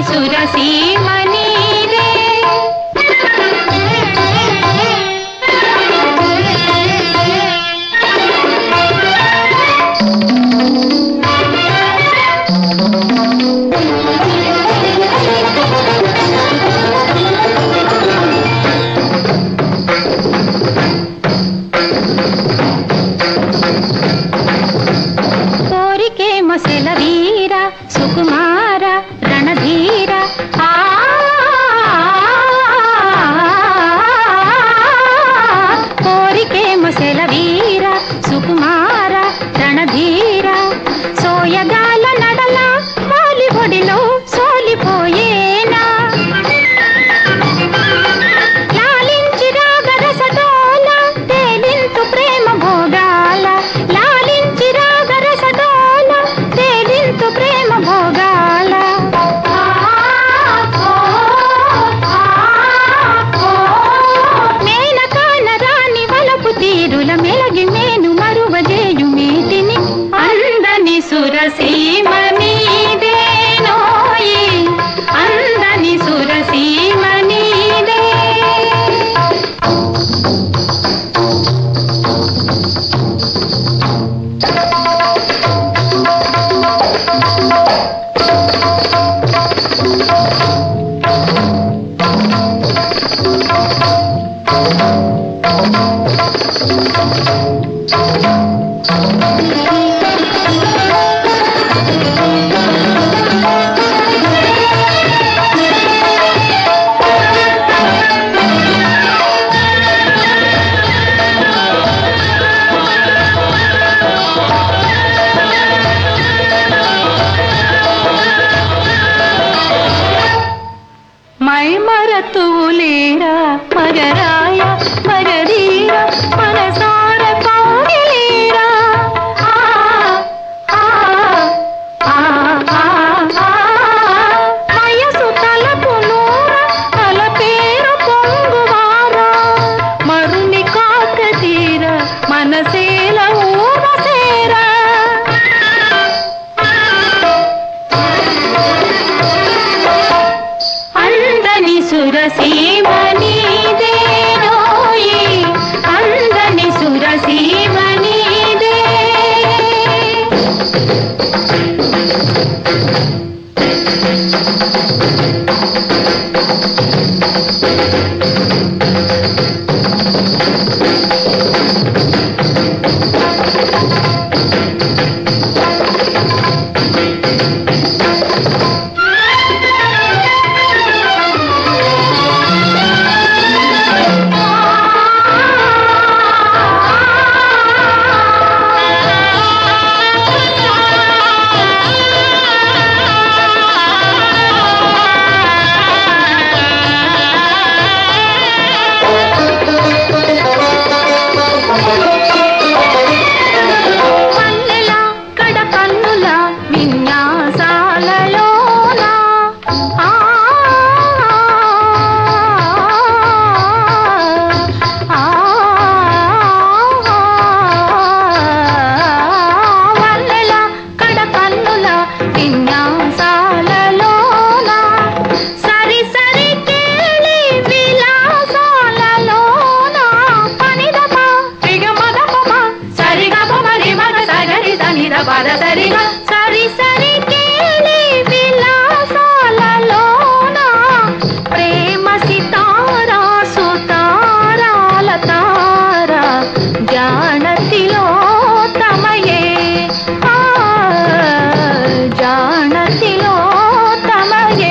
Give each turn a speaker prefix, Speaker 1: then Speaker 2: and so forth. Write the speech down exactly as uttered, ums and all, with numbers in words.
Speaker 1: సురసీమనీదే సెలవీర సుకుమార రణధీర ఆ కోరికేమ సెలవీర సుకుమార రణధీర సోయగాల నడల వాలి ఒడిలో సోలిపోయేనా లాలించి రాగరసడోల తేలింతు ప్రేమ భోగాల లాలించి రాగరసడోల తేలింతు ప్రేమ భోగాల మేనకాన రాని వలపు తీరుల మెలగి మేను మరువజేయు మీటిని అందని సురసీమ నీదేనోయి అందని సురసీమ నీదే మై మరతులేరా మగరాయ మగధీర మనసార కోగిలేరా వయసు తలపు నూర తల పేరు పొంగువారా మరుని కాక తీర మనసేల ఊరసేరా అందని సురసీమ నీదేనోయి అందని సురసీమ నీదే సరి సరి కేళి విలాసాలలోన ప్రేమ సితారా సుతారాల తారా జానతిలో తమయే జానతిలో తమయే